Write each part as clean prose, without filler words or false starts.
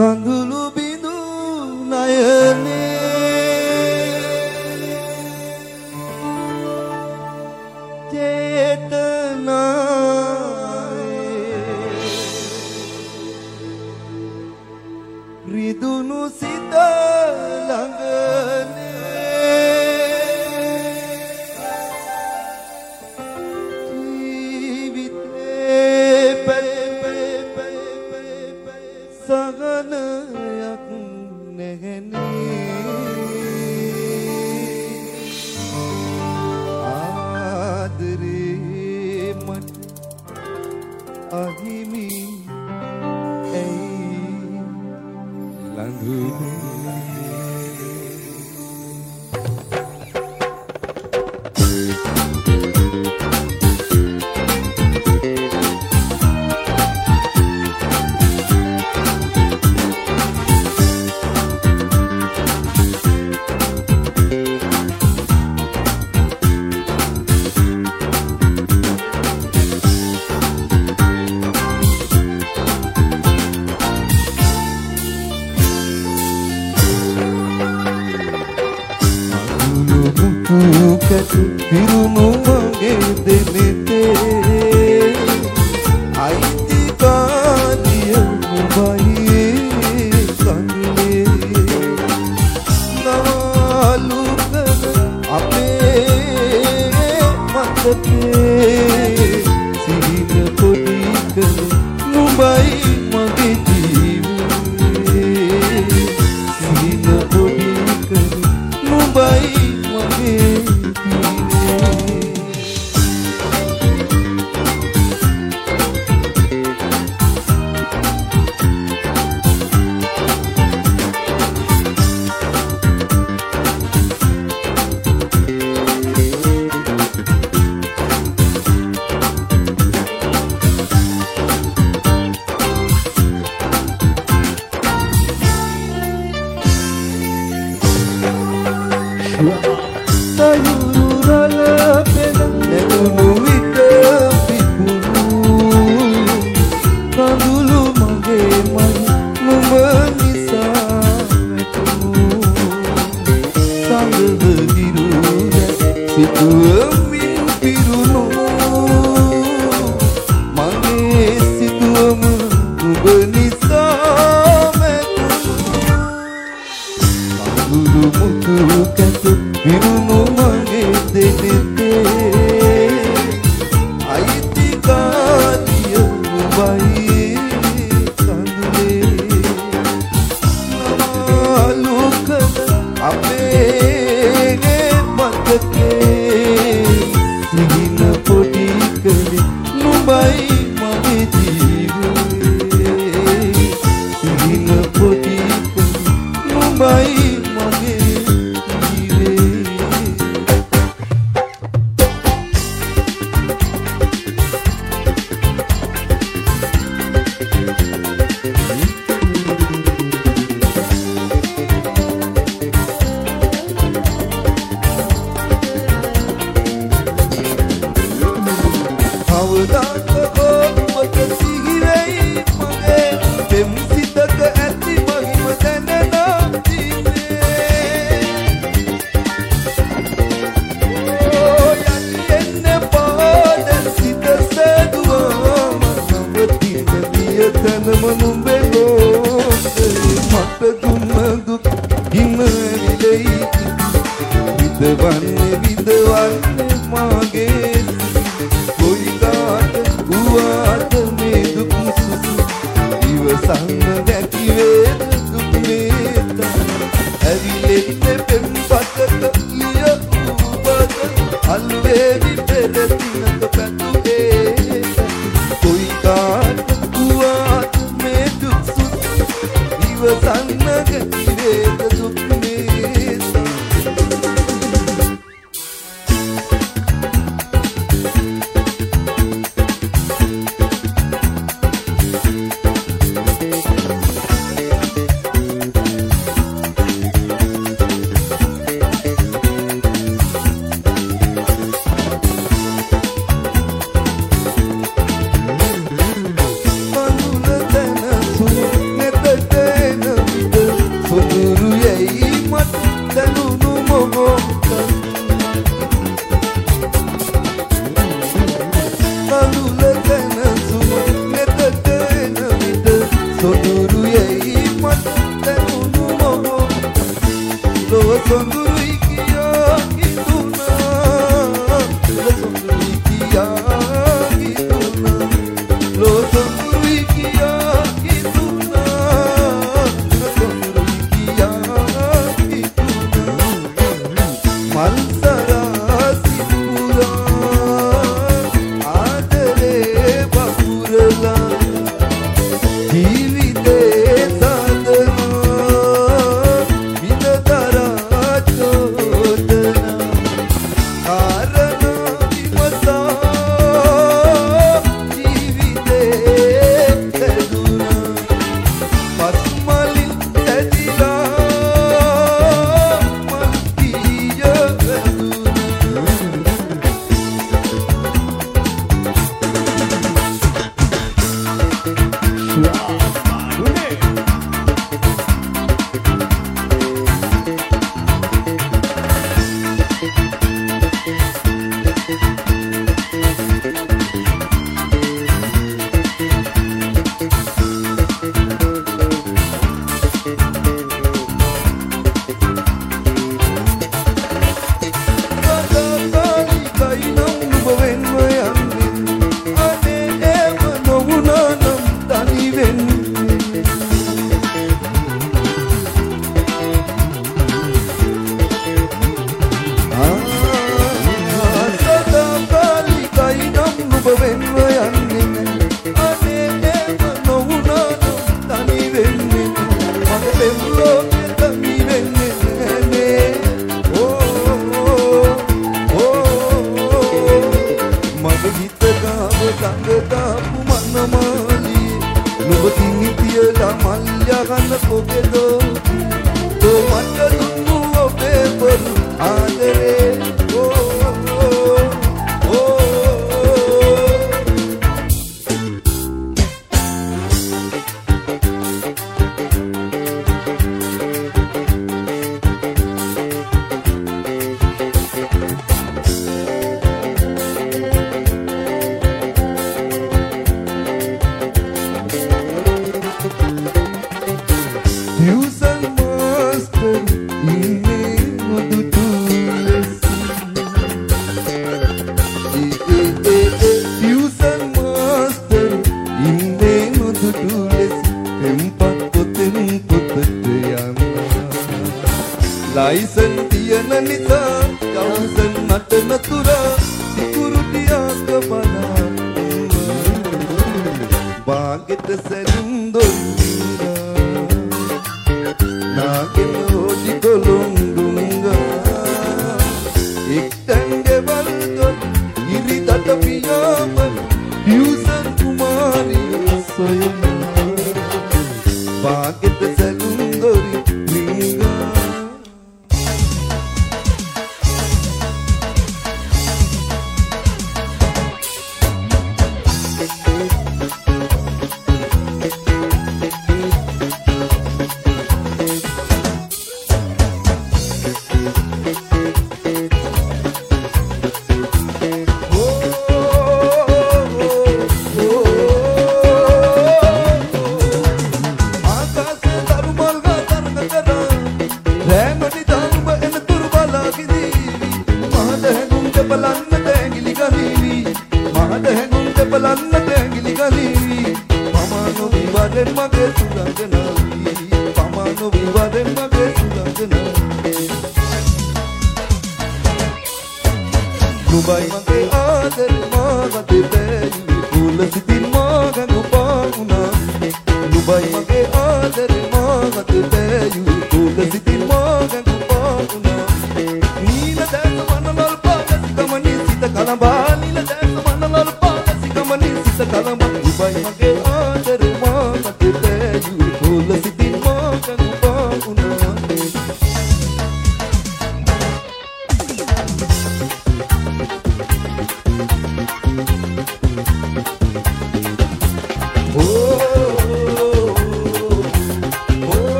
කඳුළු බිඳු නයනේ රිදුණු සිත ළඟනේ ජීවිතේ සගනයක් නැගනේ ආදරේ මට අහිමි පිරුණු මගේ දෙනෙතේ අයිතිකාරිය උඹයි කන්නේ නවලු කර අපේ මතකේ සිහින පොඩි කර උඹයි මගේ ජීවිතේ සිහින පොඩි කර උඹයි මගේ සොඳුරුයි කියා හිතුණා සොඳුරුයි කියා හිතුණා ලෝ සොඳුරුයි කියා හිතුණා සොඳුරුයි කියා හිතුණා මල් සරා සිපුරා ආදරේ බහුරලා ජීවිතේ සාදනා විදතරා චෝදනා කාරණා විමසා ජීවිතේ සැදුනා පස්මලින් සැදිලා මල් පිය ලයිසන් තියන නිසා ජවුසන් මට නතුරා සිකුරුටියක් බලා බාගෙට සැලුම් දොරිලා නාගෙන හොඩි කොළුම් දුංගා එක්තැන්ගේ වල්දොත් ඉරිදට පියාඹන හිව්සන් කුමාරිය සොයනා බාගෙට සැලුම් දොරි ලිංගා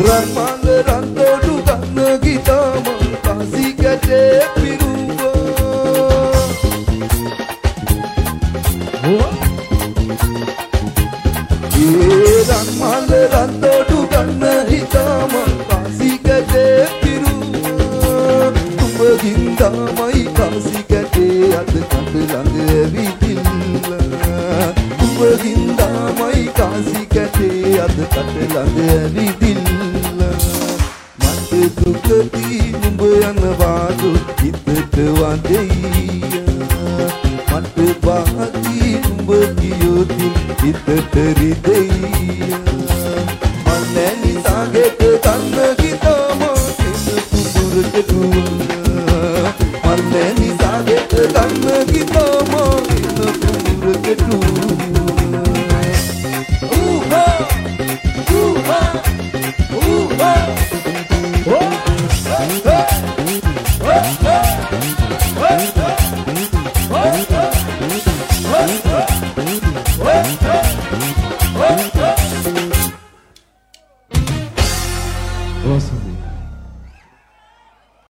රන්මංග රන්තෝඩු ගන්න ගිතාම කාසි කැටේ පිරුවා රන්මංග රන්තෝඩු ගන්න හිතාම කාසි කැටේ පිරුවා උඹ ගින්දාමයි කාසි කැටේ අද කඳ ළඟ ඇවිදිල්ලා උඹ ගින්දාමයි කාසි කැටේ අද කඳ ළඟ ඇවිදිල්ලා මට දුකදී උඹ යනවාදු හිතට වඳෙයියා මට බාදී උඹ කියොති හිතට රිදෙයියා මන්නේ නිසාගෙට ගන්න ගිතාම කිස කුඹුරට දුවලා මන්නේ නිසාගෙට ගන්න ගිතාම කිස කුඹුරට දුවලා ඌහා ඌහා ඌහා Awesome.